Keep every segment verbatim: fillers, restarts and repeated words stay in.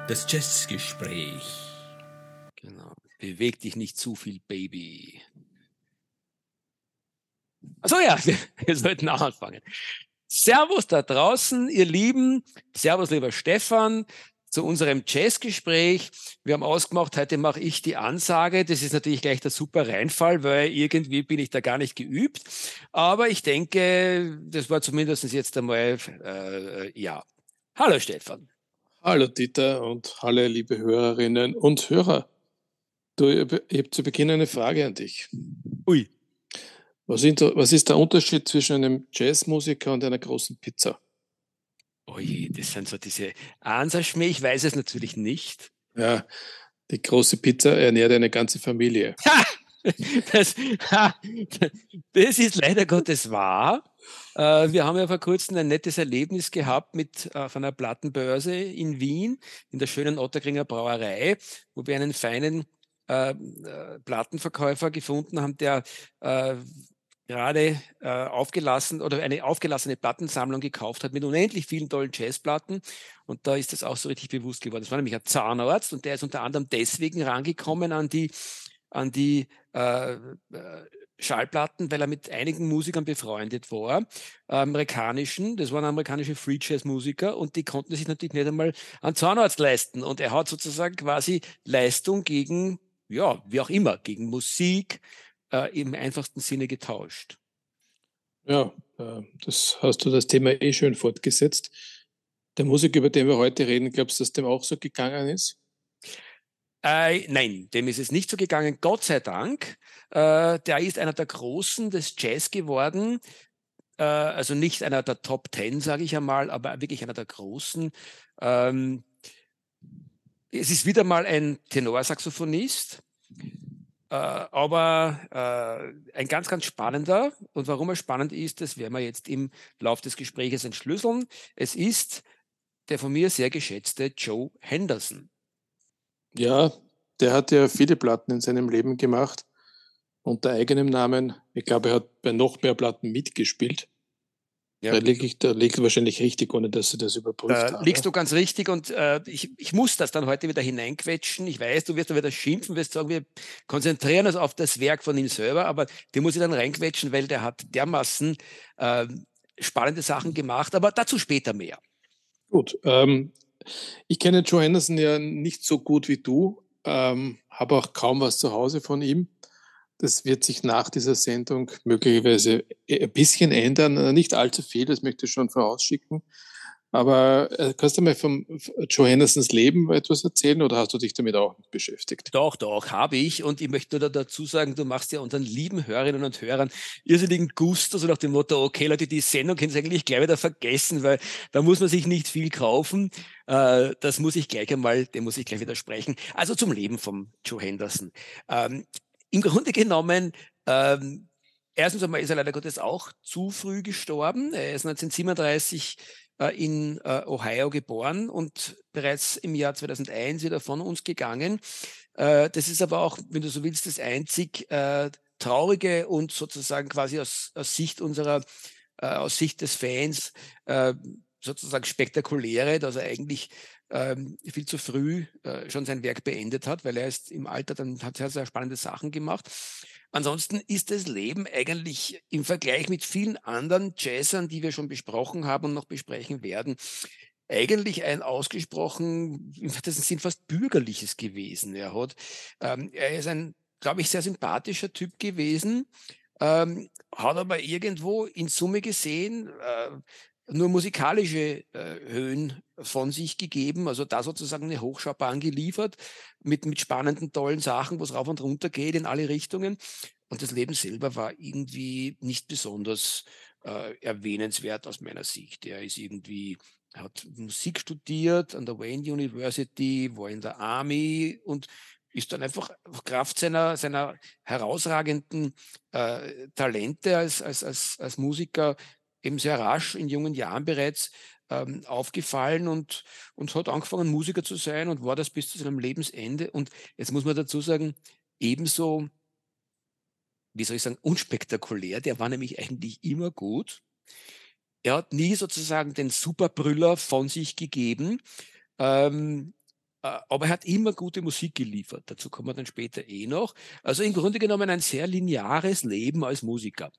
Das Jazzgespräch. Genau. Beweg dich nicht zu viel, Baby. Achso, ja, wir, wir sollten auch anfangen. Servus da draußen, ihr Lieben. Servus, lieber Stefan, zu unserem Jazzgespräch. Wir haben ausgemacht, heute mache ich die Ansage. Das ist natürlich gleich der super Reinfall, weil irgendwie bin ich da gar nicht geübt. Aber ich denke, das war zumindest jetzt einmal, äh, ja. Hallo, Stefan. Hallo Dieter und hallo liebe Hörerinnen und Hörer. Du, ich habe zu Beginn eine Frage an dich. Ui. Was, sind, was ist der Unterschied zwischen einem Jazzmusiker und einer großen Pizza? Oje, das sind so diese Ansatzschmäh, ich weiß es natürlich nicht. Ja, die große Pizza ernährt eine ganze Familie. Ha! Das, ha, das ist leider Gottes wahr. Äh, wir haben ja vor kurzem ein nettes Erlebnis gehabt mit auf einer Plattenbörse in Wien, in der schönen Ottakringer Brauerei, wo wir einen feinen äh, äh, Plattenverkäufer gefunden haben, der äh, gerade äh, aufgelassen oder eine aufgelassene Plattensammlung gekauft hat mit unendlich vielen tollen Jazzplatten. Und da ist das auch so richtig bewusst geworden. Das war nämlich ein Zahnarzt und der ist unter anderem deswegen rangekommen an die an die äh, äh, Schallplatten, weil er mit einigen Musikern befreundet war, amerikanischen, das waren amerikanische Free Jazz Musiker und die konnten sich natürlich nicht einmal einen Zahnarzt leisten und er hat sozusagen quasi Leistung gegen, ja, wie auch immer, gegen Musik äh, im einfachsten Sinne getauscht. Ja, äh, das hast du das Thema eh schön fortgesetzt. Der Musik, über den wir heute reden, glaubst du, dass dem auch so gegangen ist? Äh, nein, dem ist es nicht so gegangen, Gott sei Dank. Äh, der ist einer der Großen des Jazz geworden, äh, also nicht einer der Top Ten, sage ich einmal, aber wirklich einer der Großen. Ähm, es ist wieder mal ein Tenorsaxophonist, äh, aber äh, ein ganz, ganz spannender. Und warum er spannend ist, das werden wir jetzt im Lauf des Gesprächs entschlüsseln. Es ist der von mir sehr geschätzte Joe Henderson. Ja, der hat ja viele Platten in seinem Leben gemacht unter eigenem Namen. Ich glaube, er hat bei noch mehr Platten mitgespielt. Ja. Da liege ich, da liegt wahrscheinlich richtig, ohne dass ich das überprüft Da habe. liegst du ganz richtig und äh, ich, ich muss das dann heute wieder hineinquetschen. Ich weiß, du wirst dann wieder schimpfen, wirst sagen, wir konzentrieren uns auf das Werk von ihm selber, aber den muss ich dann reinquetschen, weil der hat dermaßen äh, spannende Sachen gemacht, aber dazu später mehr. Gut, ähm, ich kenne Joe Henderson ja nicht so gut wie du, ähm, habe auch kaum was zu Hause von ihm. Das wird sich nach dieser Sendung möglicherweise ein bisschen ändern, nicht allzu viel, das möchte ich schon vorausschicken. Aber äh, kannst du mal vom Joe Hendersons Leben etwas erzählen oder hast du dich damit auch nicht beschäftigt? Doch, doch, habe ich. Und ich möchte nur dazu sagen, du machst ja unseren lieben Hörerinnen und Hörern irrsinnigen Gusto, so nach dem Motto, okay Leute, die Sendung können Sie eigentlich gleich wieder vergessen, weil da muss man sich nicht viel kaufen. Äh, das muss ich gleich einmal, dem muss ich gleich widersprechen. Also zum Leben vom Joe Henderson. Ähm, im Grunde genommen, ähm, erstens einmal ist er leider Gottes auch zu früh gestorben. Er ist neunzehnhundertsiebenunddreißig äh, in äh, Ohio geboren und bereits im Jahr zweitausendeins wieder von uns gegangen. Äh, das ist aber auch, wenn du so willst, das einzig äh, traurige und sozusagen quasi aus, aus Sicht unserer, äh, aus Sicht des Fans äh, sozusagen spektakuläre, dass er eigentlich ähm, viel zu früh äh, schon sein Werk beendet hat, weil er ist im Alter dann hat sehr, sehr spannende Sachen gemacht. Ansonsten ist das Leben eigentlich im Vergleich mit vielen anderen Jazzern, die wir schon besprochen haben und noch besprechen werden, eigentlich ein ausgesprochen, im weitesten Sinn fast bürgerliches gewesen. Er hat, ähm, er ist ein, glaube ich, sehr sympathischer Typ gewesen, ähm, hat aber irgendwo in Summe gesehen äh, nur musikalische äh, Höhen von sich gegeben, also da sozusagen eine Hochschaubahn geliefert mit, mit spannenden, tollen Sachen, wo es rauf und runter geht in alle Richtungen. Und das Leben selber war irgendwie nicht besonders äh, erwähnenswert aus meiner Sicht. Er ist irgendwie, hat Musik studiert an der Wayne University, war in der Army und ist dann einfach Kraft seiner, seiner herausragenden äh, Talente als, als, als, als Musiker eben sehr rasch in jungen Jahren bereits ähm, aufgefallen und, und hat angefangen, Musiker zu sein und war das bis zu seinem Lebensende. Und jetzt muss man dazu sagen, ebenso, wie soll ich sagen, unspektakulär, der war nämlich eigentlich immer gut. Er hat nie sozusagen den Superbrüller von sich gegeben. Ähm, äh, aber er hat immer gute Musik geliefert. Dazu kommen wir dann später eh noch. Also im Grunde genommen ein sehr lineares Leben als Musiker.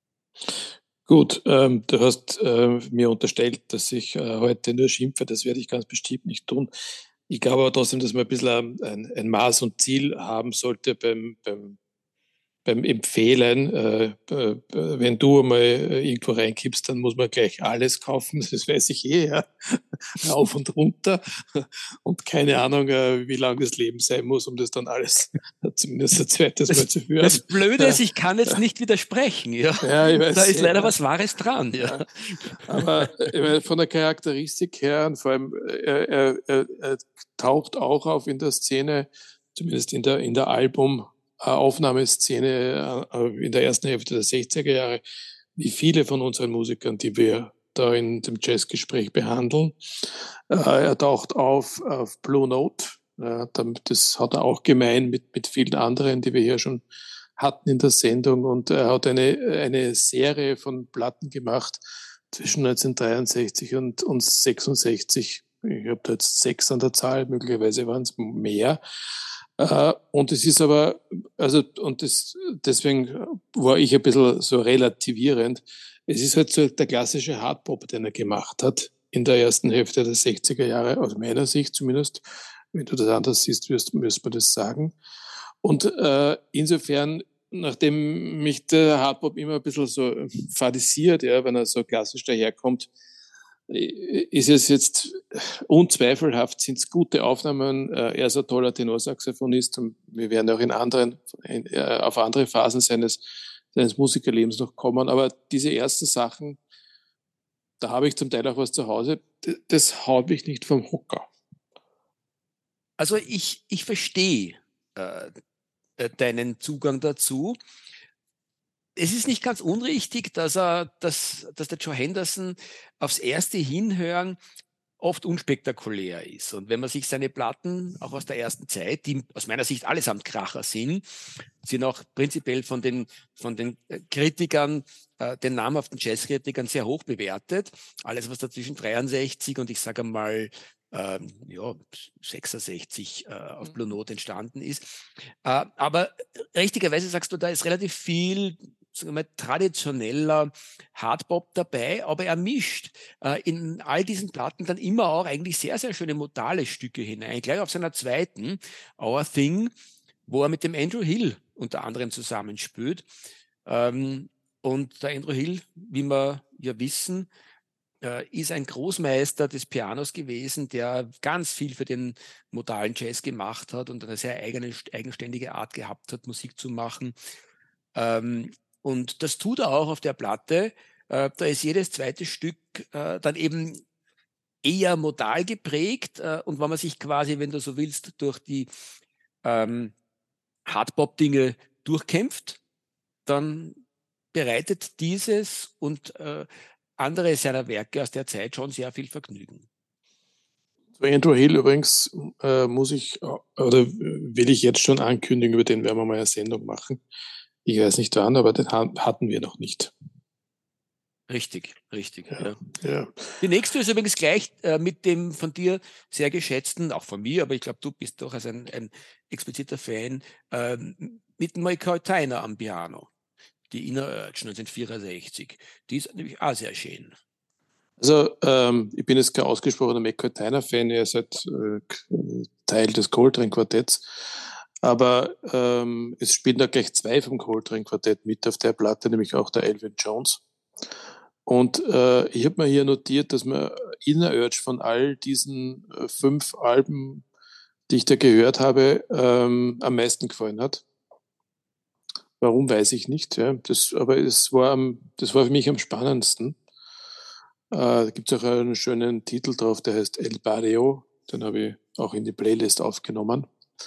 Gut, ähm, du hast äh, mir unterstellt, dass ich äh, heute nur schimpfe. Das werde ich ganz bestimmt nicht tun. Ich glaube aber trotzdem, dass man ein bisschen ein, ein Maß und Ziel haben sollte beim, beim beim Empfehlen, äh, äh, wenn du mal irgendwo reinkippst, dann muss man gleich alles kaufen, das weiß ich eh, ja. Auf und runter und keine Ahnung, äh, wie lang das Leben sein muss, um das dann alles zumindest ein zweites Mal Das, zu hören. das Blöde Ja. ist, ich kann jetzt nicht widersprechen. Ja, ja ich weiß, da ist leider ja. was Wahres dran. Ja. Ja. Aber ich meine, von der Charakteristik her und vor allem, er, er, er, er taucht auch auf in der Szene, zumindest in der, in der Album, Aufnahmeszene in der ersten Hälfte der sechziger Jahre, wie viele von unseren Musikern, die wir da in dem Jazzgespräch behandeln. Er taucht auf auf Blue Note. Das hat er auch gemein mit, mit vielen anderen, die wir hier schon hatten in der Sendung. Und er hat eine, eine Serie von Platten gemacht zwischen neunzehnhundertdreiundsechzig und, und sechsundsechzig. Ich habe da jetzt sechs an der Zahl, möglicherweise waren es mehr. Uh, und es ist aber, also, und das, deswegen war ich ein bisschen so relativierend. Es ist halt so der klassische Hardpop, den er gemacht hat in der ersten Hälfte der sechziger Jahre, aus meiner Sicht zumindest. Wenn du das anders siehst, wirst, müsst man das sagen. Und uh, insofern, nachdem mich der Hardpop immer ein bisschen so fadisiert, ja, wenn er so klassisch daherkommt, ist es jetzt unzweifelhaft, sind es gute Aufnahmen. Er ist ein toller Tenorsaxophonist und wir werden auch in anderen, auf andere Phasen seines, seines Musikerlebens noch kommen. Aber diese ersten Sachen, da habe ich zum Teil auch was zu Hause, das haut mich nicht vom Hocker. Also ich, ich verstehe äh, deinen Zugang dazu. Es ist nicht ganz unrichtig, dass, er, dass, dass der Joe Henderson aufs erste Hinhören oft unspektakulär ist. Und wenn man sich seine Platten, auch aus der ersten Zeit, die aus meiner Sicht allesamt Kracher sind, sind auch prinzipiell von den, von den Kritikern, äh, den namhaften Jazzkritikern sehr hoch bewertet. Alles, was da zwischen dreiundsechzig und ich sage mal ähm, ja, sechsundsechzig äh, auf Blue Note entstanden ist. Äh, aber richtigerweise sagst du, da ist relativ viel sagen wir mal, traditioneller Hardbop dabei, aber er mischt äh, in all diesen Platten dann immer auch eigentlich sehr, sehr schöne modale Stücke hinein. Gleich auf seiner zweiten, Our Thing, wo er mit dem Andrew Hill unter anderem zusammenspielt. Ähm, und der Andrew Hill, wie wir ja wissen, äh, ist ein Großmeister des Pianos gewesen, der ganz viel für den modalen Jazz gemacht hat und eine sehr eigene, eigenständige Art gehabt hat, Musik zu machen. Ähm, Und das tut er auch auf der Platte. Äh, da ist jedes zweite Stück äh, dann eben eher modal geprägt. Äh, und wenn man sich quasi, wenn du so willst, durch die ähm, Hardbop-Dinge durchkämpft, dann bereitet dieses und äh, andere seiner Werke aus der Zeit schon sehr viel Vergnügen. Andrew Hill übrigens äh, muss ich, oder will ich jetzt schon ankündigen, über den werden wir mal eine Sendung machen. Ich weiß nicht wann, aber den hatten wir noch nicht. Richtig, richtig. Ja, Ja. ja. Die nächste ist übrigens gleich äh, mit dem von dir sehr geschätzten, auch von mir, aber ich glaube, du bist doch als ein, ein expliziter Fan, äh, mit Michael Tyner am Piano. Die Inner Urge neunzehnhundertvierundsechzig. Die ist nämlich auch sehr schön. Also ähm, ich bin jetzt kein ausgesprochener McCoy Tyner-Fan, er ist halt äh, Teil des Coltrane-Quartetts, aber ähm, es spielen da gleich zwei vom Coltrane-Quartett mit auf der Platte, nämlich auch der Elvin Jones. Und äh, ich habe mir hier notiert, dass mir Inner Urge von all diesen äh, fünf Alben, die ich da gehört habe, ähm, am meisten gefallen hat. Warum, weiß ich nicht. Ja. Das, aber es war, am, das war für mich am spannendsten. Äh, da gibt es auch einen schönen Titel drauf, der heißt El Barrio. Den habe ich auch in die Playlist aufgenommen.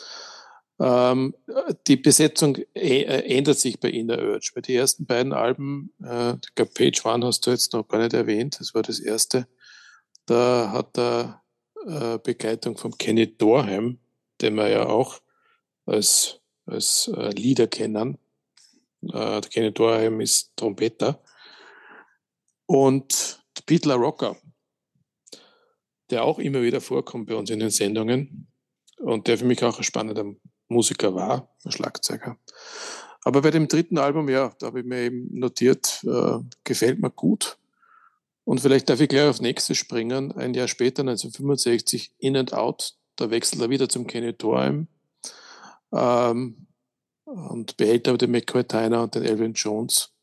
Ähm, die Besetzung äh, ändert sich bei Inner Urge. Bei den ersten beiden Alben, äh, ich glaube Page One hast du jetzt noch gar nicht erwähnt, das war das erste. Da hat er äh, Begleitung von Kenny Dorham, den wir ja auch als, als äh, Leader kennen. Äh, Kenny Dorham ist Trompeter. Und Pete LaRocca, der auch immer wieder vorkommt bei uns in den Sendungen, und der für mich auch ein spannender Musiker war, ein Schlagzeuger. Aber bei dem dritten Album, ja, da habe ich mir eben notiert, äh, gefällt mir gut. Und vielleicht darf ich gleich auf nächstes springen. Ein Jahr später, neunzehnhundertfünfundsechzig, In and Out, da wechselt er wieder zum Kenny Dorham ähm, und behält aber den McCoy Tyner und den Elvin Jones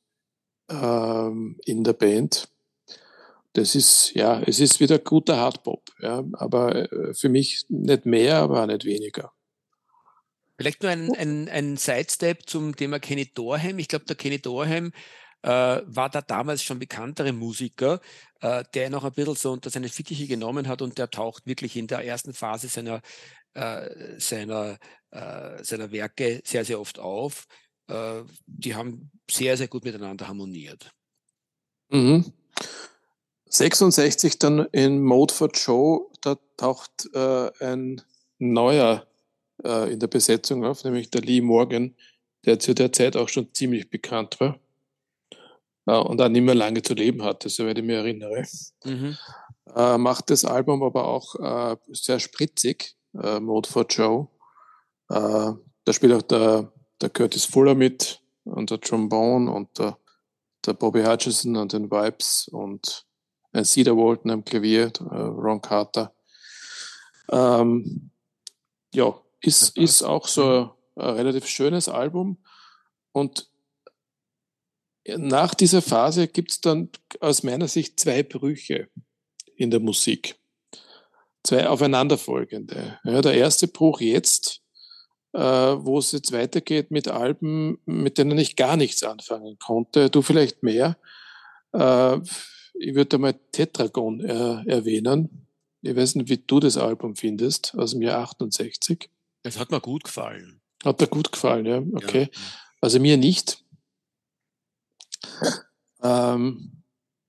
ähm, in der Band. Das ist, ja, es ist wieder guter Hardpop, ja, aber äh, für mich nicht mehr, aber auch nicht weniger. Vielleicht nur ein, ein, ein Sidestep zum Thema Kenny Dorham. Ich glaube, der Kenny Dorham äh, war der damals schon bekanntere Musiker, äh, der noch ein bisschen so unter seine Fittiche genommen hat, und der taucht wirklich in der ersten Phase seiner, äh, seiner, äh, seiner Werke sehr, sehr oft auf. Äh, die haben sehr, sehr gut miteinander harmoniert. Mhm. sechsundsechzig dann in Mode for Joe, da taucht äh, ein neuer äh, in der Besetzung auf, nämlich der Lee Morgan, der zu der Zeit auch schon ziemlich bekannt war äh, und auch nicht mehr lange zu leben hatte, soweit ich mich erinnere. Mhm. Äh, macht das Album aber auch äh, sehr spritzig, äh, Mode for Joe. Äh, da spielt auch der, der Curtis Fuller mit und der Trombone und der, der Bobby Hutcherson an den Vibes und ein Cedar Walton am Klavier, äh, Ron Carter. Ähm, ja, ist, ist auch so Mhm. ein, ein relativ schönes Album. Und nach dieser Phase gibt es dann aus meiner Sicht zwei Brüche in der Musik. Zwei aufeinanderfolgende. Ja, der erste Bruch jetzt, äh, wo es jetzt weitergeht mit Alben, mit denen ich gar nichts anfangen konnte. Du vielleicht mehr. Äh, ich würde mal Tetragon äh, erwähnen. Ich weiß nicht, wie du das Album findest, aus dem Jahr achtundsechzig. Das hat mir gut gefallen. Hat dir gut gefallen, ja? Ja. Okay. Also mir nicht. Ähm,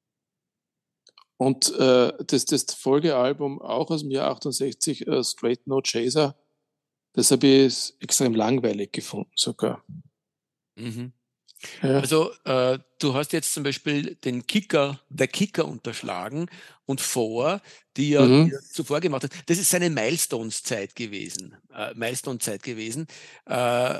und äh, das, das Folgealbum auch aus dem Jahr achtundsechzig, äh, Straight No Chaser, das habe ich extrem langweilig gefunden sogar. Mhm. Ja. Also äh, du hast jetzt zum Beispiel den Kicker, der Kicker unterschlagen und vor, die er, die Mhm. er zuvor gemacht hat. Das ist seine Milestones-Zeit gewesen. Äh, Milestone-Zeit gewesen. Äh,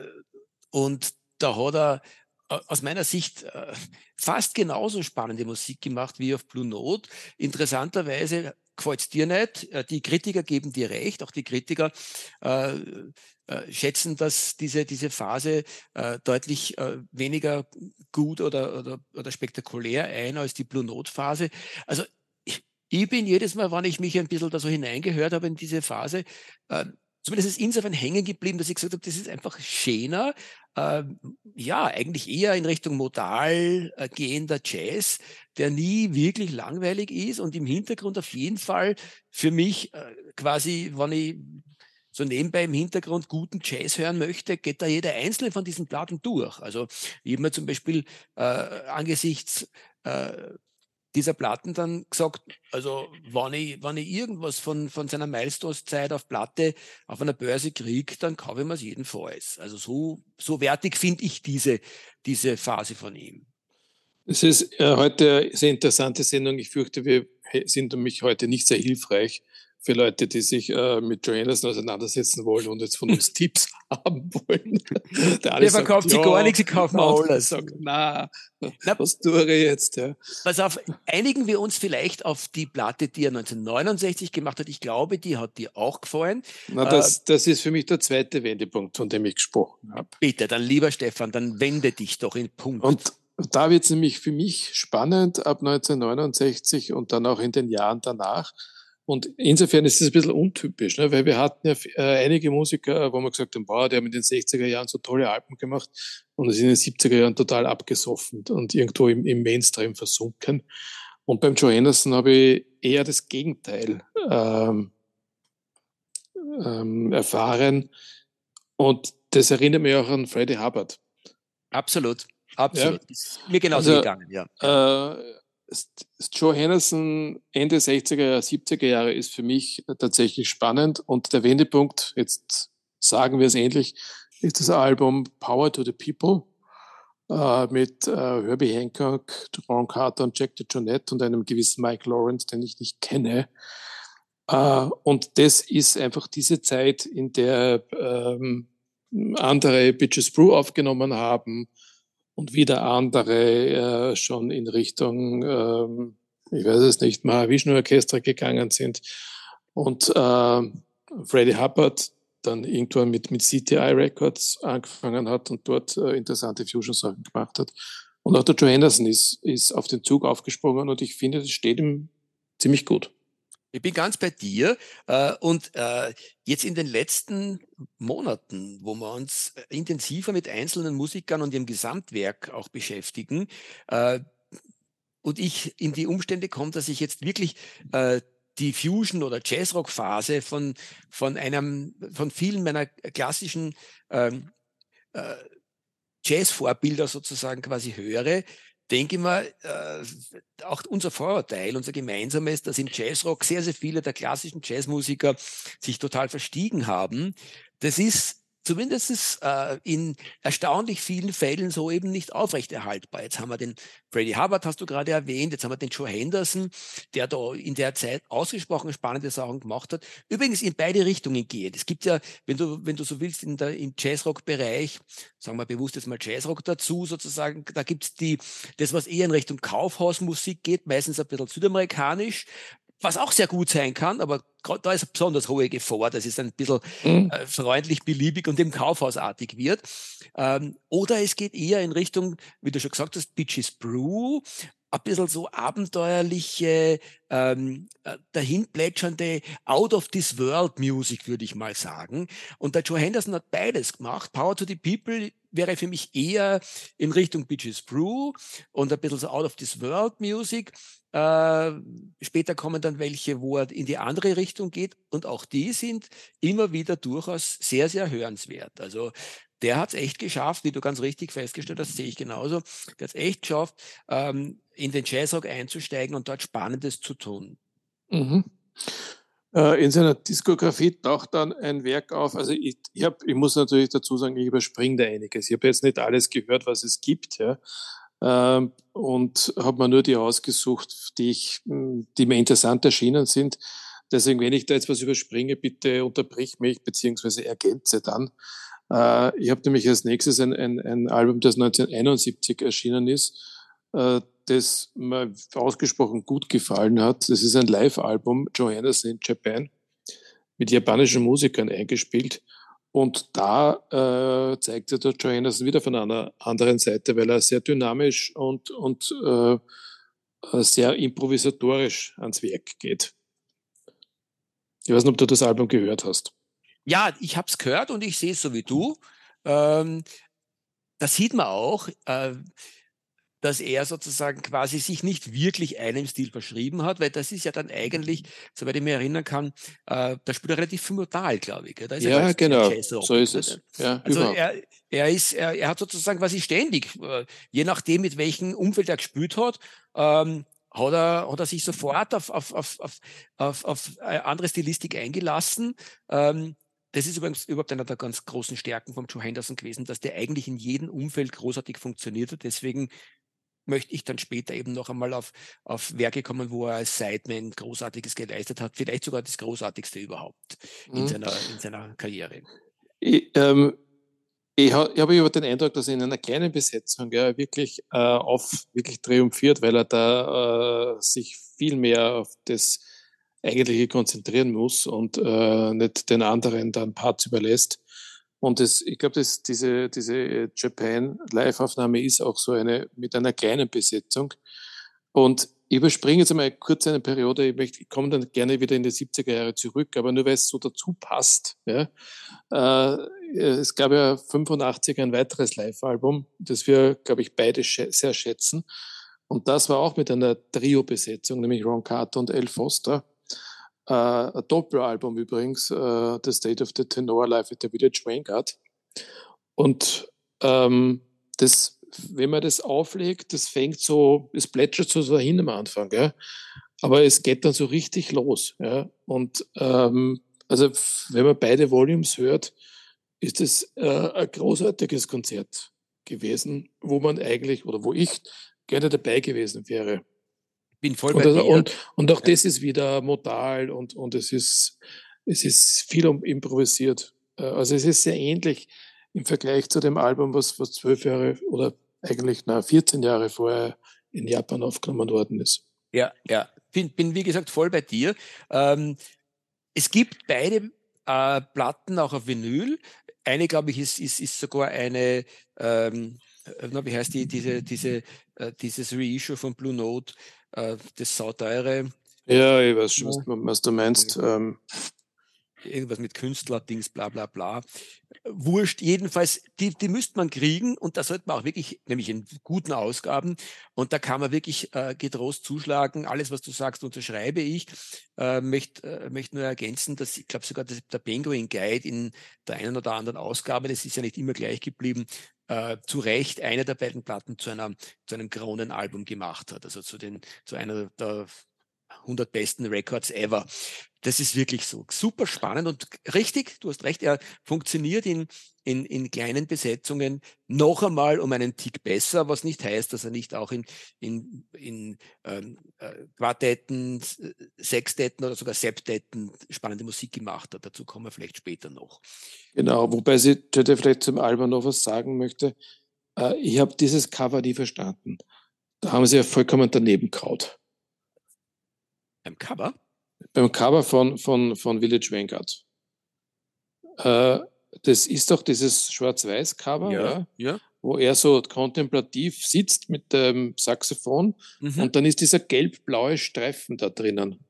und da hat er äh, aus meiner Sicht äh, fast genauso spannende Musik gemacht wie auf Blue Note. Interessanterweise gefällt es dir nicht. Äh, Die Kritiker geben dir recht. Auch die Kritiker äh, äh, schätzen, dass diese, diese Phase äh, deutlich äh, weniger gut oder, oder, oder spektakulär ein als die Blue Note Phase. Also ich, ich bin jedes Mal, wenn ich mich ein bisschen da so hineingehört habe in diese Phase, äh, zumindest ist insofern hängen geblieben, dass ich gesagt habe, das ist einfach schöner, äh, ja, eigentlich eher in Richtung modal äh, gehender Jazz, der nie wirklich langweilig ist und im Hintergrund auf jeden Fall für mich äh, quasi, wenn ich so nebenbei im Hintergrund guten Jazz hören möchte, geht da jeder einzelne von diesen Platten durch. Also ich habe mir zum Beispiel äh, angesichts äh, dieser Platten dann gesagt, also wenn ich, wenn ich irgendwas von, von seiner Milestones-Zeit auf Platte auf einer Börse kriege, dann kaufe ich mir es jedenfalls. Also so, so wertig finde ich diese, diese Phase von ihm. Es ist äh, heute eine sehr interessante Sendung. Ich fürchte, wir sind um mich heute nicht sehr hilfreich für Leute, die sich äh, mit Joe Anderson auseinandersetzen wollen und jetzt von uns Tipps haben wollen. Der eine Der sagt verkauft sich gar ja, nichts, ich kaufe der mir andere alles. sagt na, Na, was tue ich jetzt? Ja. pass auf, einigen wir uns vielleicht auf die Platte, die er neunzehnhundertneunundsechzig gemacht hat. Ich glaube, die hat dir auch gefallen. Na, Äh, das, das ist für mich der zweite Wendepunkt, von dem ich gesprochen habe. bitte, dann lieber Stefan, dann wende dich doch in Und Punkt. da wird es nämlich für mich spannend ab neunzehnhundertneunundsechzig und dann auch in den Jahren danach. Und insofern ist es ein bisschen untypisch, ne? Weil wir hatten ja äh, einige Musiker, wo man gesagt haben, boah, die haben in den sechziger Jahren so tolle Alben gemacht und sind in den siebziger Jahren total abgesoffen und irgendwo im, im Mainstream versunken. Und beim Joe Anderson habe ich eher das Gegenteil ähm, ähm, erfahren. Und das erinnert mich auch an Freddie Hubbard. Absolut, Ja? absolut. Ist mir genauso Also gegangen, ja. ja. äh, Joe Henderson Ende sechziger, siebziger Jahre ist für mich tatsächlich spannend und der Wendepunkt, jetzt sagen wir es endlich, ist das Album Power to the People äh, mit äh, Herbie Hancock, Ron Carter und Jack DeJohnette und einem gewissen Mike Lawrence, den ich nicht kenne. Äh, und das ist einfach diese Zeit, in der ähm, andere Bitches Brew aufgenommen haben und wieder andere äh, schon in Richtung, ähm, ich weiß es nicht, Mahavishnu Orchester gegangen sind. Und äh, Freddie Hubbard dann irgendwann mit, mit C T I Records angefangen hat und dort äh, interessante Fusion-Sachen gemacht hat. Und auch der Joe Henderson ist, ist auf den Zug aufgesprungen und ich finde, das steht ihm ziemlich gut. Ich bin ganz bei dir. Äh, und äh, jetzt in den letzten Monaten, wo wir uns äh, intensiver mit einzelnen Musikern und ihrem Gesamtwerk auch beschäftigen, äh, und ich in die Umstände komme, dass ich jetzt wirklich äh, die Fusion- oder Jazzrock-Phase von, von einem, von vielen meiner klassischen ähm, äh, Jazz-Vorbilder sozusagen quasi höre, denke ich mal, äh, auch unser Vorurteil, unser gemeinsames, dass im Jazzrock sehr, sehr viele der klassischen Jazzmusiker sich total verstiegen haben. Das ist zumindest äh, in erstaunlich vielen Fällen so eben nicht aufrechterhaltbar. Jetzt haben wir den Freddie Hubbard, hast du gerade erwähnt, jetzt haben wir den Joe Henderson, der da in der Zeit ausgesprochen spannende Sachen gemacht hat. Übrigens in beide Richtungen gehend. Es gibt ja, wenn du, wenn du so willst, in der, im Jazzrock-Bereich, sagen wir bewusst jetzt mal Jazzrock dazu, sozusagen, da gibt es die, das, was eher in Richtung Kaufhausmusik geht, meistens ein bisschen südamerikanisch, was auch sehr gut sein kann, aber da ist eine besonders hohe Gefahr, dass es ein bisschen Mhm. äh, freundlich, beliebig und im Kaufhausartig wird. Ähm, oder es geht eher in Richtung, wie du schon gesagt hast, Bitches Brew, ein bisschen so abenteuerliche, ähm, äh, dahinplätschernde Out-of-this-World-Music, würde ich mal sagen. Und der Joe Henderson hat beides gemacht. Power to the People wäre für mich eher in Richtung Bitches Brew und ein bisschen so Out-of-this-World-Music. Äh, später kommen dann welche, wo er in die andere Richtung geht und auch die sind immer wieder durchaus sehr, sehr hörenswert. Also der hat es echt geschafft, wie du ganz richtig festgestellt hast, sehe ich genauso. Der hat es echt geschafft, ähm, in den Jazzrock einzusteigen und dort Spannendes zu tun. Mhm. Äh, in seiner Diskografie taucht dann ein Werk auf. Also ich, ich, hab, ich muss natürlich dazu sagen, ich überspringe da einiges. Ich habe jetzt nicht alles gehört, was es gibt, ja. Ähm, und habe mir nur die ausgesucht, die, ich, die mir interessant erschienen sind. Deswegen, wenn ich da jetzt was überspringe, bitte unterbrich mich beziehungsweise ergänze dann. Äh, ich habe nämlich als nächstes ein, ein, ein Album, das neunzehnhunderteinundsiebzig erschienen ist, äh, das mir ausgesprochen gut gefallen hat. Das ist ein Live-Album, Joe Henderson in Japan, mit japanischen Musikern eingespielt. Und da äh, zeigte der Joe Henderson wieder von einer anderen Seite, weil er sehr dynamisch und, und äh, sehr improvisatorisch ans Werk geht. Ich weiß nicht, ob du das Album gehört hast. Ja, ich habe es gehört und ich sehe es so wie du. Ähm, das sieht man auch. Äh, dass er sozusagen quasi sich nicht wirklich einem Stil verschrieben hat, weil das ist ja dann eigentlich, soweit ich mich erinnern kann, äh, da spielt er relativ viel Modal, glaube ich. Gell? Da ist er gar Ja, nicht so sehr genau, so jazzrockig. ist Ne? es. Ja, Also überhaupt. er, er ist, er, er hat sozusagen quasi ständig, äh, je nachdem, mit welchem Umfeld er gespielt hat, ähm, hat er, hat er sich sofort auf, auf, auf, auf, auf, auf eine andere Stilistik eingelassen. Ähm, das ist übrigens überhaupt einer der ganz großen Stärken von Joe Henderson gewesen, dass der eigentlich in jedem Umfeld großartig funktioniert hat. Deswegen möchte ich dann später eben noch einmal auf, auf Werke kommen, wo er als Sideman Großartiges geleistet hat, vielleicht sogar das Großartigste überhaupt in Mhm. seiner, in seiner Karriere. Ich, ähm, ich, ha, ich habe über den Eindruck, dass er in einer kleinen Besetzung ja, wirklich äh, auf wirklich triumphiert, weil er da äh, sich viel mehr auf das Eigentliche konzentrieren muss und äh, nicht den anderen dann Parts überlässt. Und das, ich glaube, dass diese, diese Japan Live-Aufnahme ist auch so eine mit einer kleinen Besetzung. Und ich überspringe jetzt einmal kurz eine Periode, ich, möchte, ich komme dann gerne wieder in die siebziger Jahre zurück, aber nur weil es so dazu passt. Ja. Äh, es gab ja fünfundachtzig ein weiteres Live-Album, das wir, glaube ich, beide schä sehr schätzen. Und das war auch mit einer Trio-Besetzung, nämlich Ron Carter und Al Foster. Äh, ein Doppelalbum übrigens, äh, The State of the Tenor Live at the Village Vanguard. Und ähm, das, wenn man das auflegt, das fängt so, es plätschert so dahin am Anfang, ja. Aber es geht dann so richtig los, ja. Und ähm, also wenn man beide Volumes hört, ist es äh, ein großartiges Konzert gewesen, wo man eigentlich oder wo ich gerne dabei gewesen wäre. bin voll Und, bei also, dir. und, und auch das ist wieder modal und, und es ist, es ist viel um- improvisiert. Äh, Also es ist sehr ähnlich im Vergleich zu dem Album, was, was zwölf Jahre oder eigentlich na, vierzehn Jahre vorher in Japan aufgenommen worden ist. Ja, ja. Bin, bin wie gesagt voll bei dir. Ähm, es gibt beide äh, Platten auch auf Vinyl. Eine, glaube ich, ist, ist, ist sogar eine, ähm, äh, na, wie heißt die, diese, diese, äh, dieses Reissue von Blue Note, äh, das sauteure. Ja, ich weiß schon, was, Ja. du- was du meinst. Ähm, Irgendwas mit Künstler-Dings, bla bla bla. Wurscht, jedenfalls, die, die müsste man kriegen und da sollte man auch wirklich, nämlich in guten Ausgaben, und da kann man wirklich äh, getrost zuschlagen. Alles, was du sagst, unterschreibe ich. Äh, möchte äh, möcht nur ergänzen, dass ich glaube sogar, dass der Penguin Guide in der einen oder anderen Ausgabe, das ist ja nicht immer gleich geblieben, äh, zu Recht eine der beiden Platten zu, einer, zu einem Kronenalbum gemacht hat, also zu, den, zu einer der hundert besten Records ever. Das ist wirklich so super spannend und richtig, du hast recht, er funktioniert in, in, in kleinen Besetzungen noch einmal um einen Tick besser, was nicht heißt, dass er nicht auch in, in, in ähm, äh, Quartetten, Sextetten oder sogar Septetten spannende Musik gemacht hat. Dazu kommen wir vielleicht später noch. genau, wobei ich dir vielleicht zum Album noch was sagen möchte. Äh, ich habe dieses Cover nie verstanden. Da haben sie ja vollkommen daneben kaut. Beim Cover? Beim Cover von, von, von Village Vanguard. Äh, das ist doch dieses Schwarz-Weiß-Cover, Ja, ja, ja. wo er so kontemplativ sitzt mit dem Saxophon Mhm. und dann ist dieser gelb-blaue Streifen da drinnen.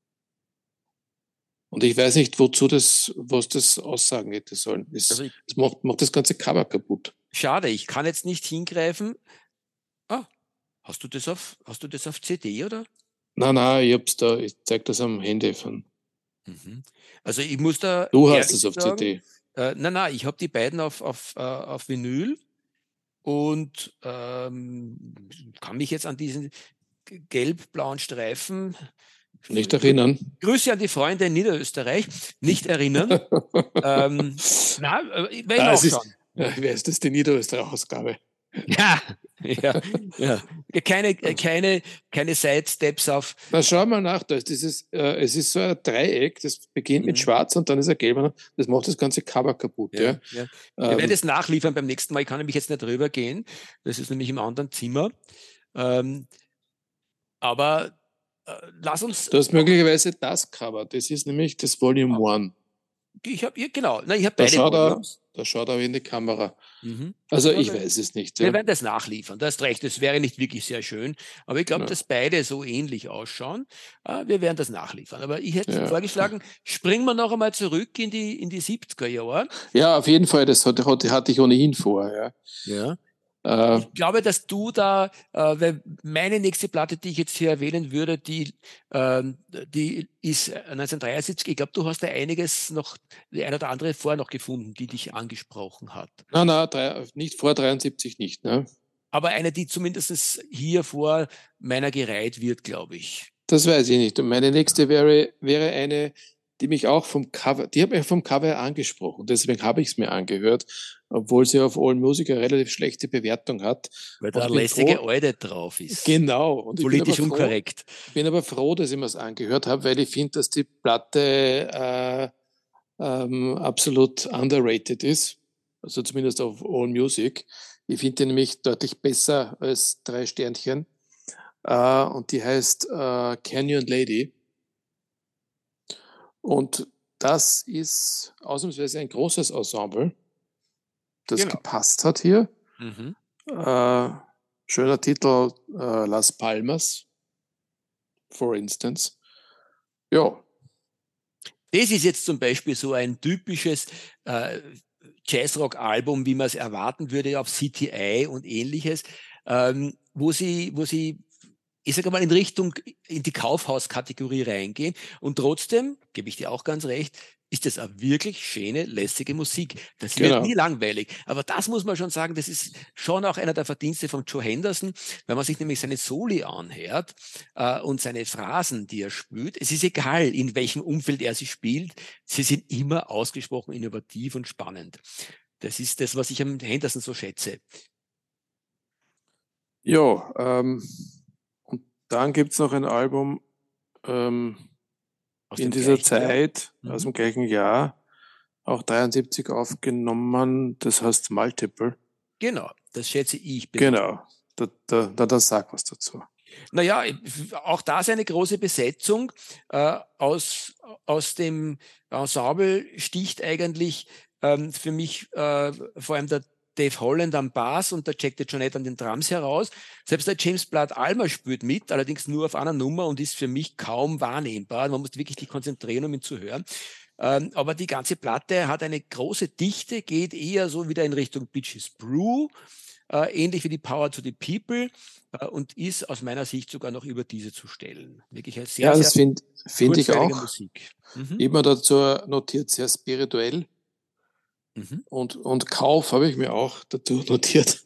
Und ich weiß nicht, wozu das, was das aussagen hätte sollen. Also Es, ich, es macht, macht das ganze Cover kaputt. schade, ich kann jetzt nicht hingreifen. Ah, hast du das auf, hast du das auf C D oder? Nein, nein, ich hab's da, ich zeig das am Handy von. Mhm. Also ich muss da Du hast ehrlich es auf sagen, C D. äh, nein, nein, ich habe die beiden auf, auf, äh, auf Vinyl und ähm, kann mich jetzt an diesen gelb-blauen Streifen, Nicht erinnern. Grüße an die Freunde in Niederösterreich, nicht erinnern. Ähm, na, äh, werde ich Ah, es ist, nachschauen. äh, wer ist das, die Niederösterreich-Ausgabe? Ja, ja, ja. Keine, keine, keine Sidesteps auf. Na, schau mal nach, da ist dieses, äh, es ist so ein Dreieck, das beginnt mit Mhm. schwarz und dann ist er gelb. Das macht das ganze Cover kaputt, Ja, ja. ja. Wir werden Ähm, es nachliefern beim nächsten Mal. Ich kann nämlich jetzt nicht drüber gehen. Das ist nämlich im anderen Zimmer. Ähm, aber äh, lass uns Du hast noch. möglicherweise das Cover, das ist nämlich das Volume One. Ich habe genau, na, ich habe Da beide schaut er, Volumes. da schaut er in die Kamera. Mhm. Also Ja, ich wir, weiß es nicht, wir ja. werden das nachliefern. Du hast recht, das wäre nicht wirklich sehr schön. Aber ich glaube, Ja, dass beide so ähnlich ausschauen. Äh, wir werden das nachliefern. Aber ich hätte ja. vorgeschlagen, springen wir noch einmal zurück in die, in die siebziger Jahre. Ja, auf jeden Fall, das hatte, hatte, hatte ich ohnehin vor, ja. Ja. Äh, Ich glaube, dass du da, äh, weil meine nächste Platte, die ich jetzt hier erwähnen würde, die, ähm, die ist neunzehnhundertdreiundsiebzig. Ich glaube, du hast da einiges noch, die eine oder andere vorher noch gefunden, die dich angesprochen hat. nein, nein, drei, nicht vor dreiundsiebzig nicht, ne? Aber eine, die zumindest hier vor meiner gereiht wird, glaube ich. Das weiß ich nicht. Und meine nächste wäre, wäre eine, die mich auch vom Cover, die hat mich vom Cover angesprochen. Deswegen habe ich es mir angehört, obwohl sie auf AllMusic eine relativ schlechte Bewertung hat. Weil Und da ich bin lässige froh, Alte drauf ist. genau. Und ich bin aber Politisch froh, unkorrekt. ich bin aber froh, dass ich mir es angehört habe, weil ich finde, dass die Platte äh, ähm, absolut underrated ist. Also zumindest auf AllMusic. Ich finde die nämlich deutlich besser als drei Sternchen. Äh, und die heißt äh, Canyon Lady. Und das ist ausnahmsweise ein großes Ensemble, das Genau. gepasst hat hier. Mhm. Äh, schöner Titel, äh, Las Palmas, for instance. Ja, Das ist jetzt zum Beispiel so ein typisches äh, Jazzrock-Album, wie man es erwarten würde auf C T I und ähnliches, ähm, wo sie, wo sie, ich sage mal, in Richtung in die Kaufhauskategorie reingehen. Und trotzdem, gebe ich dir auch ganz recht, ist das eine wirklich schöne, lässige Musik. Das wird nie genau. langweilig. Aber das muss man schon sagen, das ist schon auch einer der Verdienste von Joe Henderson, wenn man sich nämlich seine Soli anhört äh, und seine Phrasen, die er spielt. Es ist egal, in welchem Umfeld er sie spielt. Sie sind immer ausgesprochen innovativ und spannend. Das ist das, was ich am Henderson so schätze. Ja, ähm, und dann gibt es noch ein Album ähm, Aus in dem dieser gleichen Jahr? Zeit, Mhm. aus dem gleichen Jahr, auch dreiundsiebzig aufgenommen, das heißt Multiple. Genau, das schätze ich besonders. Genau, da, da, da, da sag was dazu. Naja, auch da ist eine große Besetzung. Äh, aus, aus dem Ensemble sticht eigentlich ähm, für mich äh, vor allem der Dave Holland am Bass und der Jack DeJohnette an den Drums heraus. Selbst der James Blood Almer spielt mit, allerdings nur auf einer Nummer und ist für mich kaum wahrnehmbar. Man muss wirklich die konzentrieren, um ihn zu hören. Ähm, aber die ganze Platte hat eine große Dichte, geht eher so wieder in Richtung Bitches Brew, äh, ähnlich wie die Power to the People, äh, und ist aus meiner Sicht sogar noch über diese zu stellen. Wirklich eine sehr, Ja, sehr das finde find ich kurzweilige auch. Musik. Mhm. Immer dazu notiert, sehr spirituell. Mhm. Und, und Kauf habe ich mir auch dazu notiert,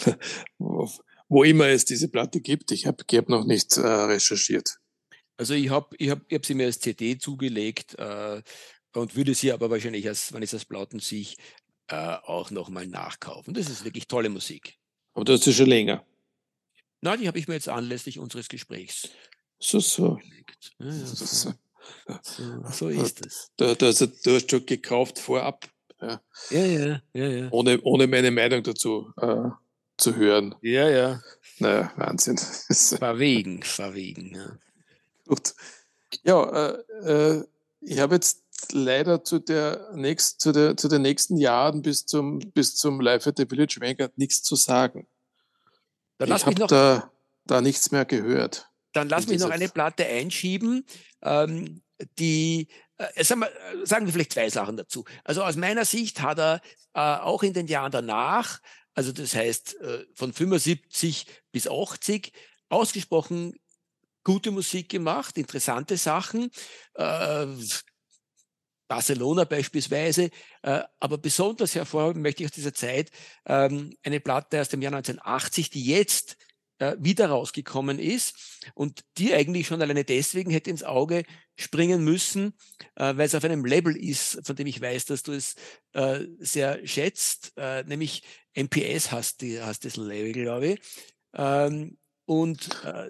wo, wo immer es diese Platte gibt. Ich habe hab noch nicht äh, recherchiert. Also ich habe ich hab, ich hab sie mir als C D zugelegt äh, und würde sie aber wahrscheinlich, als, wenn ich es als Platten sehe, äh, auch nochmal nachkaufen. Das ist wirklich tolle Musik. Aber das ist schon länger. Na, die habe ich mir jetzt anlässlich unseres Gesprächs So, so. zugelegt. Ja, ja, so, so, so. so, so ist es. Da, da, also, du hast schon gekauft vorab, ja, Ja, ja, ja, ja. ohne, ohne meine Meinung dazu äh, zu hören. Ja, ja. Naja, Wahnsinn. Verwegen, verwegen. Ja. Gut. Ja, äh, äh, ich habe jetzt leider zu, der nächst, zu, der, zu den nächsten Jahren bis zum, bis zum Live at the Village Vanguard nichts zu sagen. Dann Ich lass mich habe noch da, da nichts mehr gehört. Dann lass in mich noch dieser eine Platte einschieben, ähm, die, äh, sagen, wir, sagen wir vielleicht zwei Sachen dazu. Also aus meiner Sicht hat er äh, auch in den Jahren danach, also das heißt äh, von fünfundsiebzig bis achtzig, ausgesprochen gute Musik gemacht, interessante Sachen. Äh, Barcelona beispielsweise, äh, aber besonders hervorheben möchte ich aus dieser Zeit ähm, eine Platte aus dem Jahr neunzehnhundertachtzig, die jetzt äh, wieder rausgekommen ist und die eigentlich schon alleine deswegen hätte ins Auge springen müssen, äh, weil es auf einem Label ist, von dem ich weiß, dass du es äh, sehr schätzt, äh, nämlich M P S heißt, die, heißt das Label, glaube ich. Ähm, und äh,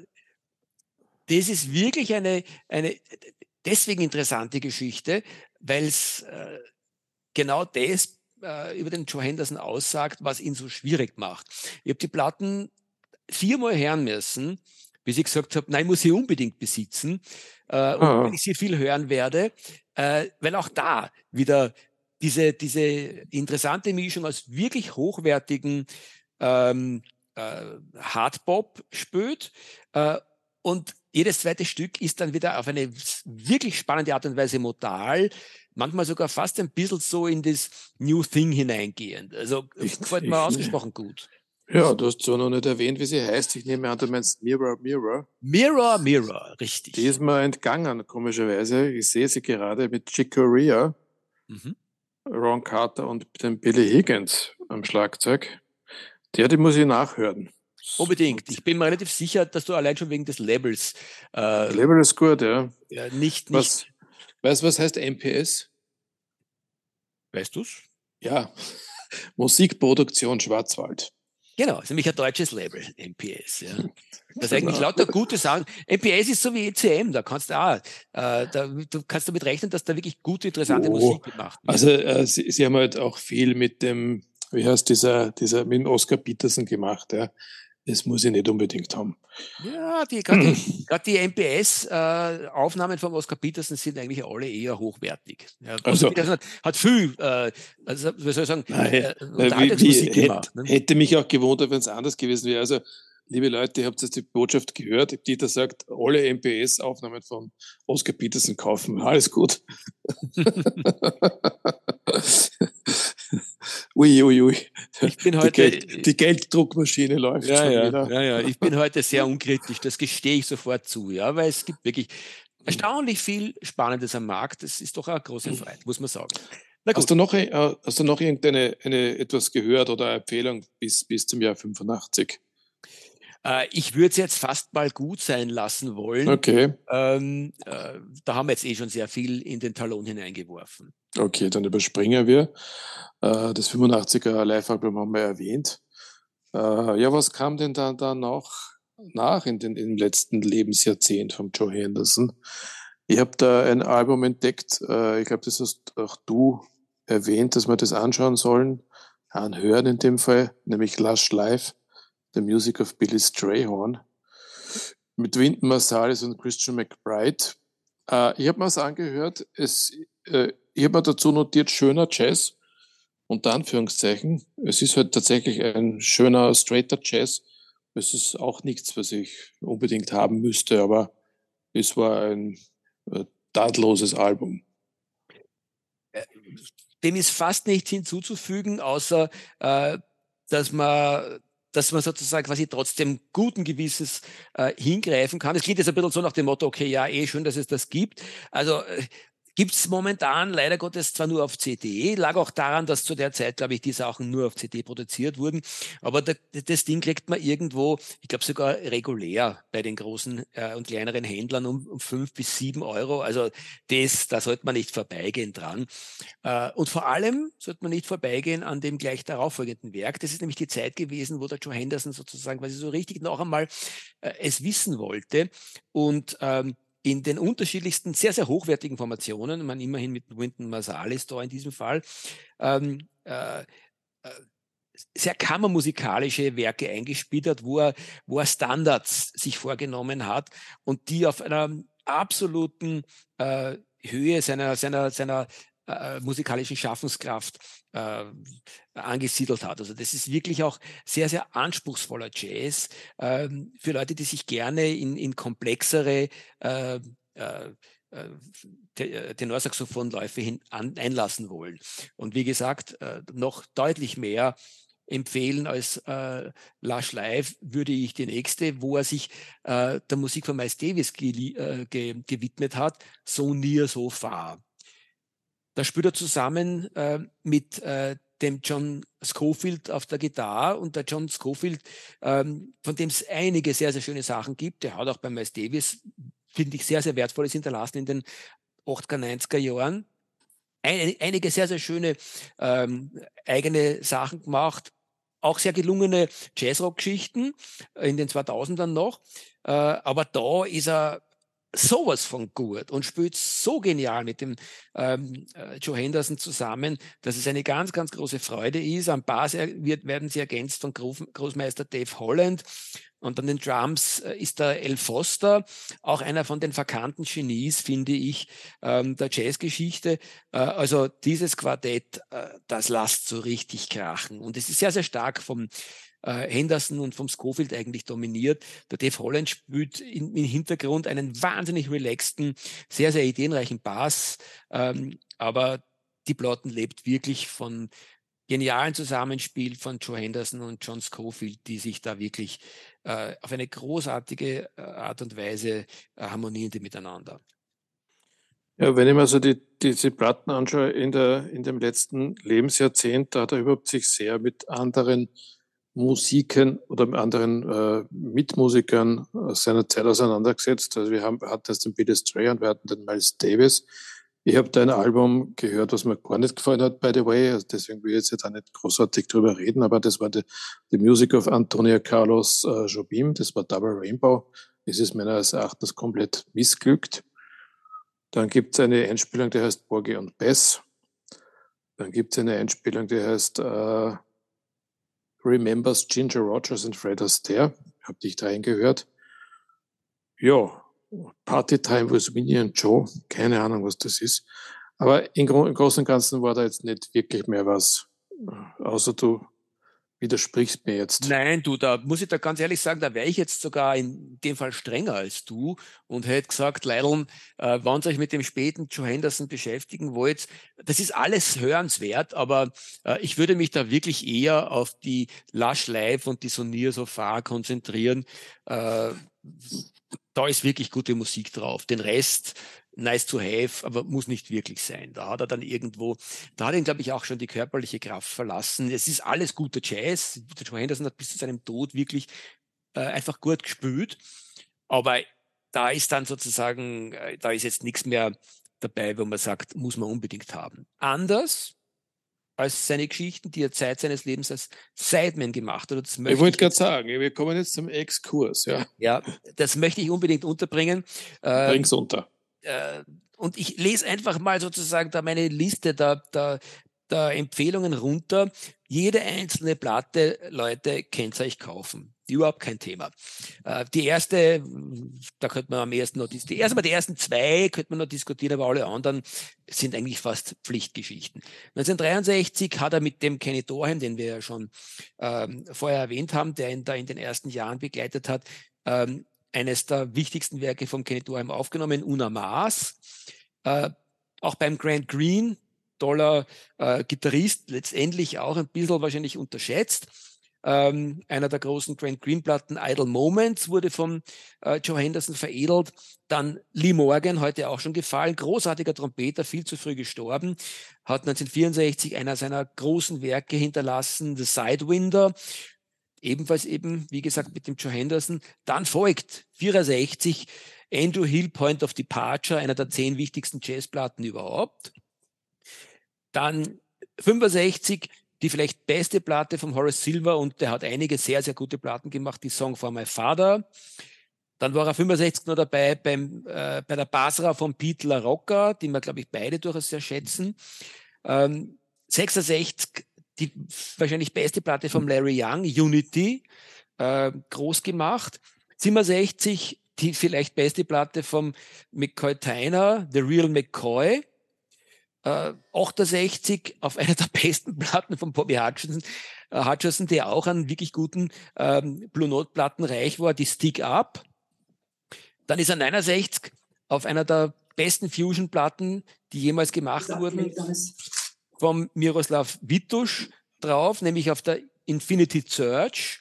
das ist wirklich eine, eine deswegen interessante Geschichte, weil es äh, genau das äh, über den Joe Henderson aussagt, was ihn so schwierig macht. Ich habe die Platten viermal hören müssen, bis ich gesagt habe, nein, muss ich unbedingt besitzen. Äh, und ah, weil ich sie viel hören werde, äh, weil auch da wieder diese, diese interessante Mischung aus wirklich hochwertigen ähm, äh, Hardbop spürt. Äh, und jedes zweite Stück ist dann wieder auf eine wirklich spannende Art und Weise modal, manchmal sogar fast ein bisschen so in das New Thing hineingehend. Also ich, gefällt mir ich, ausgesprochen gut. ja, du hast zwar noch nicht erwähnt, wie sie heißt. Ich nehme an, du meinst Mirror, Mirror. Mirror, Mirror, Die richtig. ist mir entgangen, komischerweise. Ich sehe sie gerade mit Chick Corea, Mhm. Ron Carter und dem Billy Higgins am Schlagzeug. Ja, die muss ich nachhören. Unbedingt. Und Ich bin mir relativ sicher, dass du allein schon wegen des Labels äh, Level ist gut, ja. ja, nicht, Was, nicht, weißt du, was heißt M P S? weißt du's? Ja, Musikproduktion Schwarzwald. Genau, ist nämlich ein deutsches Label, M P S. Ja. Das ist eigentlich Genau. lauter gute Sachen. M P S ist so wie E C M, da kannst du auch, äh, da, du kannst damit rechnen, dass da wirklich gute, interessante Oh, Musik gemacht wird. also äh, sie, sie haben halt auch viel mit dem, wie heißt dieser, dieser mit dem Oscar Peterson gemacht, ja. Das muss ich nicht unbedingt haben. Ja, die, gerade die, gerade die M P S-Aufnahmen von Oscar Peterson sind eigentlich alle eher hochwertig. Ja, Oscar Also, Peterson hat, hat viel, äh, also, wie soll ich sagen, naja, äh, wie, wie Unterhaltungsmusik hätte, gemacht. Ne? hätte mich auch gewundert, wenn es anders gewesen wäre. Also, liebe Leute, ihr habt jetzt die Botschaft gehört. Dieter sagt, alle M P S-Aufnahmen von Oscar Peterson kaufen. Alles gut. Ui, ui, ui. Ich bin Die, heute, Geld, die Gelddruckmaschine läuft ja, schon ja, wieder. ja, ja, ich bin heute sehr unkritisch, das gestehe ich sofort zu, ja, weil es gibt wirklich erstaunlich viel Spannendes am Markt. Das ist doch eine große Freiheit, muss man sagen. Na Hast gut, du noch, äh, hast du noch irgendeine eine, etwas gehört oder eine Empfehlung bis, bis zum Jahr fünfundachtzig? äh, ich würde es jetzt fast mal gut sein lassen wollen. Okay, Ähm, äh, da haben wir jetzt eh schon sehr viel in den Talon hineingeworfen. okay, dann überspringen wir. Äh, das fünfundachtziger Live-Album haben wir erwähnt. Äh, ja, was kam denn da, da noch? nach in den, im letzten Lebensjahrzehnt von Joe Henderson. Ich habe da ein Album entdeckt, äh, ich glaube, das hast auch du erwähnt, dass wir das anschauen sollen, anhören in dem Fall, nämlich Lush Live, The Music of Billy Strayhorn, mit Wynton Marsalis und Christian McBride. Äh, ich habe mir das angehört, es, äh, ich habe mir dazu notiert, schöner Jazz, unter Anführungszeichen. Es ist halt tatsächlich ein schöner, straighter Jazz. Es ist auch nichts, was ich unbedingt haben müsste, aber es war ein äh, tadelloses Album. Dem ist fast nichts hinzuzufügen, außer äh, dass man dass man sozusagen quasi trotzdem guten Gewissens äh, hingreifen kann. Es klingt jetzt ein bisschen so nach dem Motto, okay, ja, eh schön, dass es das gibt. Also äh, gibt es momentan leider Gottes zwar nur auf C D, lag auch daran, dass zu der Zeit, glaube ich, die Sachen nur auf C D produziert wurden, aber da, das Ding kriegt man irgendwo, ich glaube sogar regulär bei den großen äh, und kleineren Händlern um, um fünf bis sieben Euro. Also das, da sollte man nicht vorbeigehen dran. Äh, und vor allem sollte man nicht vorbeigehen an dem gleich darauffolgenden Werk. Das ist nämlich die Zeit gewesen, wo der Joe Henderson sozusagen quasi so richtig noch einmal äh, es wissen wollte und ähm, in den unterschiedlichsten, sehr, sehr hochwertigen Formationen, man immerhin mit Wynton Marsalis da in diesem Fall, ähm, äh, äh, sehr kammermusikalische Werke eingespielt hat, wo er, wo er Standards sich vorgenommen hat und die auf einer absoluten äh, Höhe seiner, seiner, seiner äh, musikalischen Schaffenskraft äh, angesiedelt hat. Also das ist wirklich auch sehr, sehr anspruchsvoller Jazz ähm, für Leute, die sich gerne in, in komplexere äh, äh, äh, Tenorsaxophonläufe hin an, einlassen wollen. Und wie gesagt, äh, noch deutlich mehr empfehlen als äh, Lush Live würde ich die nächste, wo er sich äh, der Musik von Miles Davis ge äh, ge gewidmet hat, So Near, So Far. Da spielt er zusammen äh, mit äh, dem John Scofield auf der Gitarre und der John Scofield, ähm, von dem es einige sehr, sehr schöne Sachen gibt, der hat auch bei Miles Davis, finde ich, sehr, sehr Wertvolles hinterlassen in den achtziger, neunziger Jahren. Ein, einige sehr, sehr schöne ähm, eigene Sachen gemacht, auch sehr gelungene Jazzrock-Geschichten in den zweitausendern noch. Äh, aber da ist er sowas von gut und spielt so genial mit dem ähm, äh, Joe Henderson zusammen, dass es eine ganz, ganz große Freude ist. Am Bass wird, werden sie ergänzt von Groß, Großmeister Dave Holland und an den Drums äh, ist der El Foster, auch einer von den verkannten Genies, finde ich, ähm, der Jazzgeschichte. Äh, also dieses Quartett, äh, das lasst so richtig krachen. Und es ist sehr, sehr stark vom äh, Henderson und vom Scofield eigentlich dominiert. Der Dave Holland spielt in, im Hintergrund einen wahnsinnig relaxten, sehr, sehr ideenreichen Bass. Ähm, aber die Platten lebt wirklich von genialen Zusammenspiel von Joe Henderson und John Scofield, die sich da wirklich äh, auf eine großartige äh, Art und Weise äh, harmonieren die miteinander. Ja, wenn ich mir so die, diese Platten anschaue in, der, in dem letzten Lebensjahrzehnt, da hat er überhaupt sich sehr mit anderen Musiken oder mit anderen äh, Mitmusikern seiner Zeit auseinandergesetzt. Also wir haben, hatten jetzt den Billy Strayhorn, wir hatten den Miles Davis. Ich habe da ein Album gehört, was mir gar nicht gefallen hat, by the way. Also deswegen will ich jetzt auch nicht großartig drüber reden, aber das war die, die Music of Antonia Carlos äh, Jobim, das war Double Rainbow. Es ist meines Erachtens komplett missglückt. Dann gibt es eine Einspielung, die heißt Porgy und Bess. Dann gibt es eine Einspielung, die heißt äh, Remembers Ginger Rogers and Fred Astaire. Hab dich da reingehört. Ja, Party Time with Winnie and Joe. Keine Ahnung, was das ist. Aber im, Gro im Großen und Ganzen war da jetzt nicht wirklich mehr was. Außer du widersprichst mir jetzt. Nein, du, da muss ich da ganz ehrlich sagen, da wäre ich jetzt sogar in dem Fall strenger als du und hätte gesagt, Leideln, äh, wenn ihr euch mit dem späten Joe Henderson beschäftigen wollt, das ist alles hörenswert, aber äh, ich würde mich da wirklich eher auf die Lush Live und die Sonier So Far konzentrieren. Äh, da ist wirklich gute Musik drauf. Den Rest, nice to have, aber muss nicht wirklich sein. Da hat er dann irgendwo, da hat ihn, glaube ich, auch schon die körperliche Kraft verlassen. Es ist alles guter Jazz. Der Joe Henderson hat bis zu seinem Tod wirklich äh, einfach gut gespielt. Aber da ist dann sozusagen, äh, da ist jetzt nichts mehr dabei, wo man sagt, muss man unbedingt haben. Anders als seine Geschichten, die er Zeit seines Lebens als Sideman gemacht hat. Das ich wollte gerade sagen, wir kommen jetzt zum Exkurs. Ja, ja, das möchte ich unbedingt unterbringen. Bring's ähm, unter. Äh, und ich lese einfach mal sozusagen da meine Liste der, der, der Empfehlungen runter. Jede einzelne Platte, Leute, könnt ihr euch kaufen. Überhaupt kein Thema. Äh, die erste, da könnte man am ersten noch diskutieren. Erstmal die ersten zwei könnte man noch diskutieren, aber alle anderen sind eigentlich fast Pflichtgeschichten. neunzehnhundertdreiundsechzig hat er mit dem Kenny Dorham, den wir ja schon ähm, vorher erwähnt haben, der ihn da in den ersten Jahren begleitet hat, ähm, eines der wichtigsten Werke von Kenny Dorham aufgenommen, Una Mars. Äh, auch beim Grant Green, toller äh, Gitarrist, letztendlich auch ein bisschen wahrscheinlich unterschätzt. Ähm, einer der großen Grant Green-Platten, Idle Moments, wurde von äh, Joe Henderson veredelt. Dann Lee Morgan, heute auch schon gefallen, großartiger Trompeter, viel zu früh gestorben, hat neunzehnhundertvierundsechzig einer seiner großen Werke hinterlassen, The Sidewinder, ebenfalls eben, wie gesagt, mit dem Joe Henderson. Dann folgt vierundsechzig Andrew Hill, Point of Departure, einer der zehn wichtigsten Jazzplatten überhaupt. Dann fünfundsechzig die vielleicht beste Platte von Horace Silver, und der hat einige sehr, sehr gute Platten gemacht, die Song for My Father. Dann war er fünfundsechzig noch dabei beim, äh, bei der Basra von Pete La Rocca, die wir, glaube ich, beide durchaus sehr schätzen. Ähm, sechsundsechzig die wahrscheinlich beste Platte von Larry Young, Unity, äh, groß gemacht. siebenundsechzig die vielleicht beste Platte von McCoy Tyner, The Real McCoy. Äh, achtundsechzig auf einer der besten Platten von Bobby Hutcherson, äh, Hutcherson, der auch an wirklich guten ähm, Blue Note Platten reich war, die Stick Up. Dann ist er neunundsechzig auf einer der besten Fusion Platten, die jemals gemacht wurden, vom Miroslav Witusz drauf, nämlich auf der Infinity Search.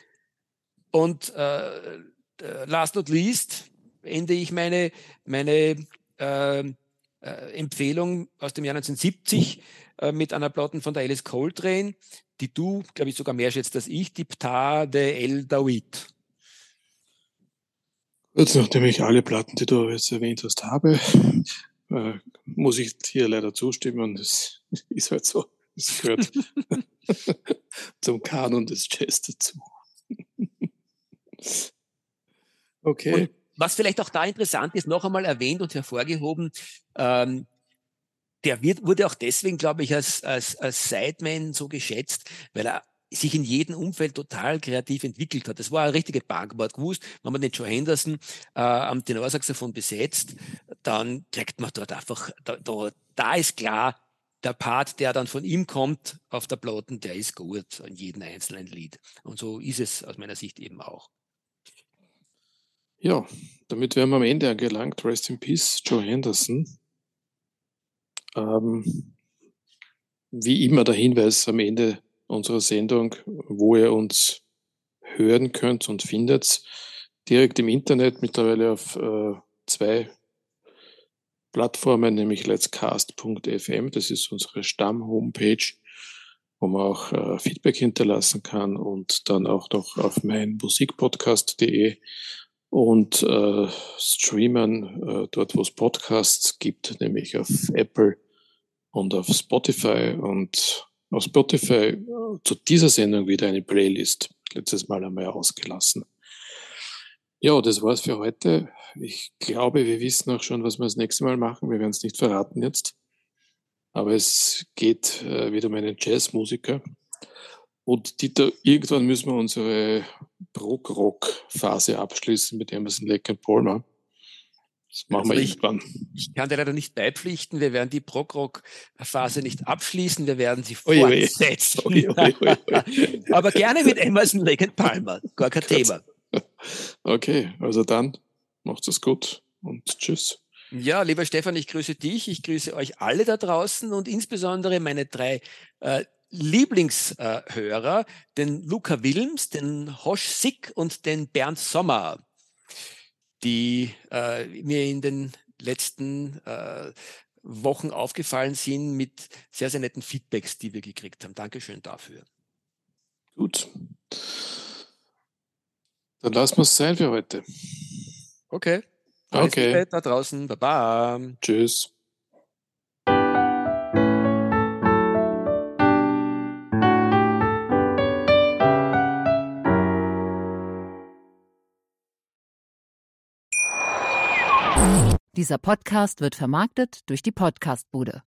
Und äh, last not least ende ich meine, meine äh, Äh, Empfehlung aus dem Jahr neunzehnhundertsiebzig äh, mit einer Platte von der Alice Coltrane, die du, glaube ich, sogar mehr schätzt als ich, die Ptah de El Dawid. Jetzt, nachdem ich alle Platten, die du jetzt erwähnt hast, habe, äh, muss ich hier leider zustimmen. Das ist halt so. Das gehört zum Kanon des Jazz dazu. Okay. Und was vielleicht auch da interessant ist, noch einmal erwähnt und hervorgehoben, ähm, der wird, wurde auch deswegen, glaube ich, als, als, als Sideman so geschätzt, weil er sich in jedem Umfeld total kreativ entwickelt hat. Das war eine richtige Bank. Man hat gewusst, wenn man den Joe Henderson äh, am Tenorsaxophon besetzt, dann kriegt man dort einfach, da, da, da ist klar, der Part, der dann von ihm kommt auf der Platte, der ist gut an jedem einzelnen Lied. Und so ist es aus meiner Sicht eben auch. Ja, damit wären wir am Ende angelangt. Rest in Peace, Joe Henderson. Ähm, wie immer der Hinweis am Ende unserer Sendung, wo ihr uns hören könnt und findet. Direkt im Internet, mittlerweile auf äh, zwei Plattformen, nämlich letscast punkt f m. Das ist unsere Stamm-Homepage, wo man auch äh, Feedback hinterlassen kann, und dann auch noch auf meinmusikpodcast punkt de und äh, streamen äh, dort, wo es Podcasts gibt, nämlich auf Apple und auf Spotify. Und auf Spotify äh, zu dieser Sendung wieder eine Playlist, letztes Mal einmal ausgelassen. Ja, das war's für heute. Ich glaube, wir wissen auch schon, was wir das nächste Mal machen. Wir werden es nicht verraten jetzt. Aber es geht äh, wieder um einen Jazzmusiker. Und Dieter, irgendwann müssen wir unsere Prog-Rock-Phase abschließen mit Emerson, Lake and Palmer. Das machen also wir ich, irgendwann. Ich kann dir leider nicht beipflichten. Wir werden die Prog-Rock-Phase nicht abschließen. Wir werden sie Oje, oje. fortsetzen. Oje, oje, oje. Aber gerne mit Emerson, Lake and Palmer. Gar kein Thema. Okay, also dann macht's es gut und tschüss. Ja, lieber Stefan, ich grüße dich. Ich grüße euch alle da draußen und insbesondere meine drei äh, Lieblingshörer, äh, den Luca Wilms, den Hosch Sick und den Bernd Sommer, die äh, mir in den letzten äh, Wochen aufgefallen sind mit sehr, sehr netten Feedbacks, die wir gekriegt haben. Dankeschön dafür. Gut. Dann lassen wir es sein für heute. Okay. Alles okay. Liebe da draußen. Baba. Tschüss. Dieser Podcast wird vermarktet durch die Podcastbude.